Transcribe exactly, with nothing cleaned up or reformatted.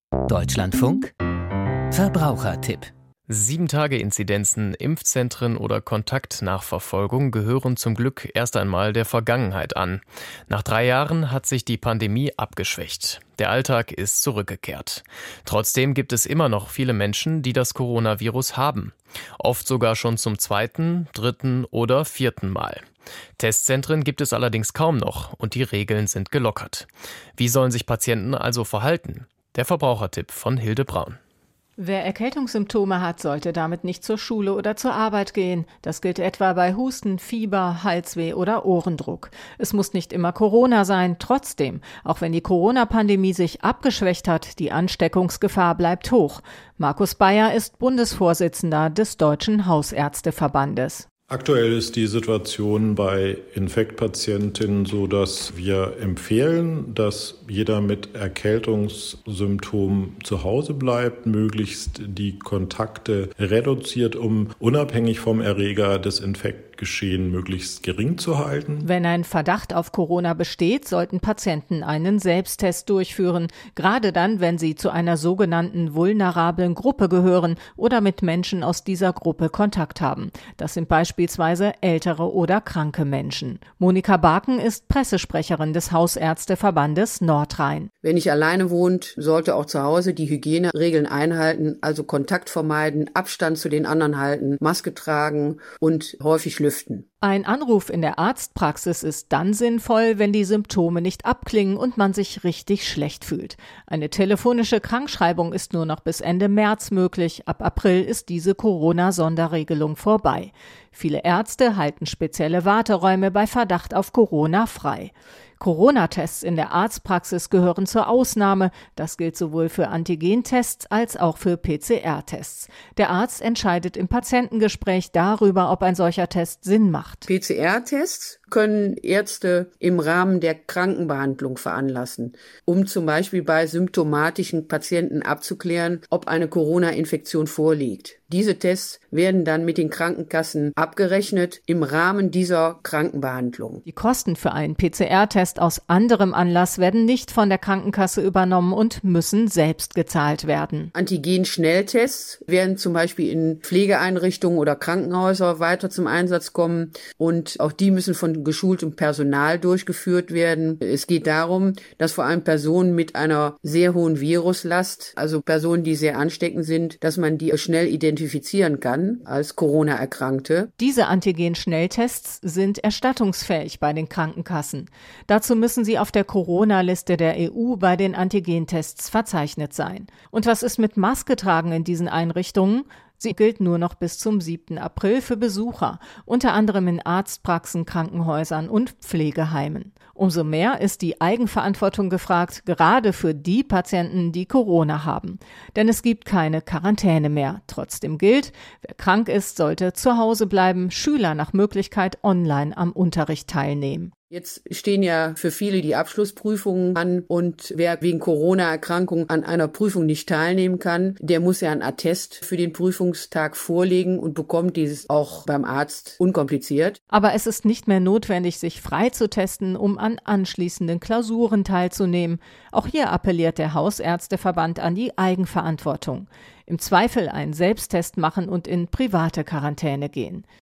Deutschlandfunk Verbrauchertipp. Sieben-Tage-Inzidenzen, Impfzentren oder Kontaktnachverfolgung gehören zum Glück erst einmal der Vergangenheit an. Nach drei Jahren hat sich die Pandemie abgeschwächt. Der Alltag ist zurückgekehrt. Trotzdem gibt es immer noch viele Menschen, die das Coronavirus haben. Oft sogar schon zum zweiten, dritten oder vierten Mal. Testzentren gibt es allerdings kaum noch und die Regeln sind gelockert. Wie sollen sich Patienten also verhalten? Der Verbrauchertipp von Hilde Braun. Wer Erkältungssymptome hat, sollte damit nicht zur Schule oder zur Arbeit gehen. Das gilt etwa bei Husten, Fieber, Halsweh oder Ohrendruck. Es muss nicht immer Corona sein. Trotzdem, auch wenn die Corona-Pandemie sich abgeschwächt hat, die Ansteckungsgefahr bleibt hoch. Markus Bayer ist Bundesvorsitzender des Deutschen Hausärzteverbandes. Aktuell ist die Situation bei Infektpatientinnen so, dass wir empfehlen, dass jeder mit Erkältungssymptomen zu Hause bleibt, möglichst die Kontakte reduziert, um unabhängig vom Erreger das Infektgeschehen möglichst gering zu halten. Wenn ein Verdacht auf Corona besteht, sollten Patienten einen Selbsttest durchführen, gerade dann, wenn sie zu einer sogenannten vulnerablen Gruppe gehören oder mit Menschen aus dieser Gruppe Kontakt haben. Das sind beispielsweise Beispielsweise ältere oder kranke Menschen. Monika Barken ist Pressesprecherin des Hausärzteverbandes Nordrhein. Wer nicht alleine wohnt, sollte auch zu Hause die Hygieneregeln einhalten, also Kontakt vermeiden, Abstand zu den anderen halten, Maske tragen und häufig lüften. Ein Anruf in der Arztpraxis ist dann sinnvoll, wenn die Symptome nicht abklingen und man sich richtig schlecht fühlt. Eine telefonische Krankschreibung ist nur noch bis Ende März möglich. Ab April ist diese Corona-Sonderregelung vorbei. Viele Ärzte halten spezielle Warteräume bei Verdacht auf Corona frei. Corona-Tests in der Arztpraxis gehören zur Ausnahme. Das gilt sowohl für Antigentests als auch für P C R-Tests. Der Arzt entscheidet im Patientengespräch darüber, ob ein solcher Test Sinn macht. P C R-Tests können Ärzte im Rahmen der Krankenbehandlung veranlassen, um zum Beispiel bei symptomatischen Patienten abzuklären, ob eine Corona-Infektion vorliegt. Diese Tests werden dann mit den Krankenkassen abgerechnet im Rahmen dieser Krankenbehandlung. Die Kosten für einen P C R-Test aus anderem Anlass werden nicht von der Krankenkasse übernommen und müssen selbst gezahlt werden. Antigen-Schnelltests werden zum Beispiel in Pflegeeinrichtungen oder Krankenhäusern weiter zum Einsatz kommen und auch die müssen von geschultem Personal durchgeführt werden. Es geht darum, dass vor allem Personen mit einer sehr hohen Viruslast, also Personen, die sehr ansteckend sind, dass man die schnell identifizieren kann als Corona-Erkrankte. Diese Antigen-Schnelltests sind erstattungsfähig bei den Krankenkassen. Dazu müssen sie auf der Corona-Liste der E U bei den Antigentests verzeichnet sein. Und was ist mit Maske tragen in diesen Einrichtungen? Sie gilt nur noch bis zum siebten April für Besucher, unter anderem in Arztpraxen, Krankenhäusern und Pflegeheimen. Umso mehr ist die Eigenverantwortung gefragt, gerade für die Patienten, die Corona haben. Denn es gibt keine Quarantäne mehr. Trotzdem gilt, wer krank ist, sollte zu Hause bleiben, Schüler nach Möglichkeit online am Unterricht teilnehmen. Jetzt stehen ja für viele die Abschlussprüfungen an und wer wegen Corona-Erkrankung an einer Prüfung nicht teilnehmen kann, der muss ja einen Attest für den Prüfungstag vorlegen und bekommt dieses auch beim Arzt unkompliziert. Aber es ist nicht mehr notwendig, sich freitesten, um an anschließenden Klausuren teilzunehmen. Auch hier appelliert der Hausärzteverband an die Eigenverantwortung. Im Zweifel einen Selbsttest machen und in private Quarantäne gehen.